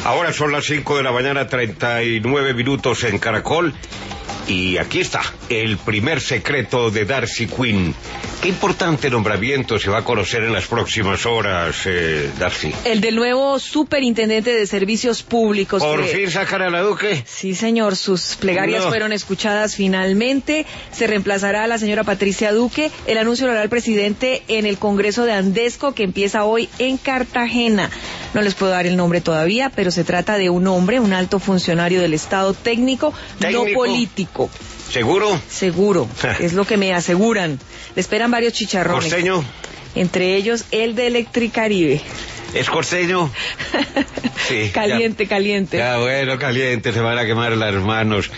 Ahora son las 5 de la mañana, 39 minutos en Caracol. Y aquí está, el primer secreto de Darcy Quinn. Qué importante nombramiento se va a conocer en las próximas horas, Darcy. El del nuevo superintendente de servicios públicos. ¿Por fin sacan a la Duque? Sí, señor, sus plegarias fueron escuchadas finalmente. Se reemplazará a la señora Patricia Duque. El anuncio lo hará el presidente en el Congreso de Andesco, que empieza hoy en Cartagena. No les puedo dar el nombre todavía, pero se trata de un hombre, un alto funcionario del Estado técnico, no político. ¿Seguro? Seguro, es lo que me aseguran. Le esperan varios chicharrones. ¿Costeño? Entre ellos el de Electricaribe. ¿Es costeño? Sí. Caliente, caliente. Ya, bueno, caliente, se van a quemar las manos.